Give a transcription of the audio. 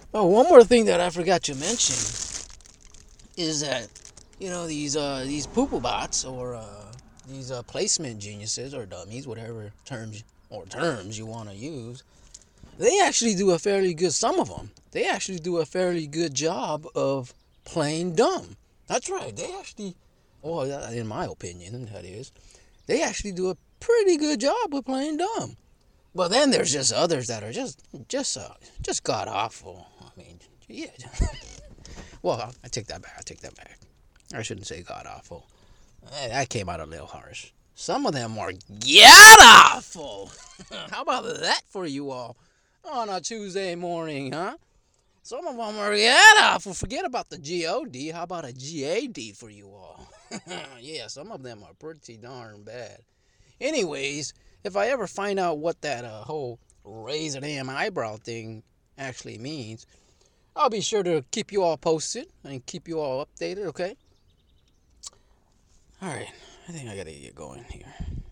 Oh, one more thing that I forgot to mention is that these poople bots or these placement geniuses or dummies, whatever terms you want to use, they actually do a fairly good. Some of them, they actually do a fairly good job of playing dumb. That's right. They actually, well, in my opinion, that is, they actually do a pretty good job of playing dumb. But then there's just others that are just god awful. I mean, yeah. Well, I take that back. I take that back. I shouldn't say god awful. That came out a little harsh. Some of them are god awful. How about that for you all on a Tuesday morning, huh? Some of them are god awful. Forget about the God. How about a GAD for you all? Yeah, some of them are pretty darn bad. Anyways, if I ever find out what that whole raise a damn eyebrow thing actually means, I'll be sure to keep you all posted and keep you all updated, okay? Alright, I think I gotta get going here.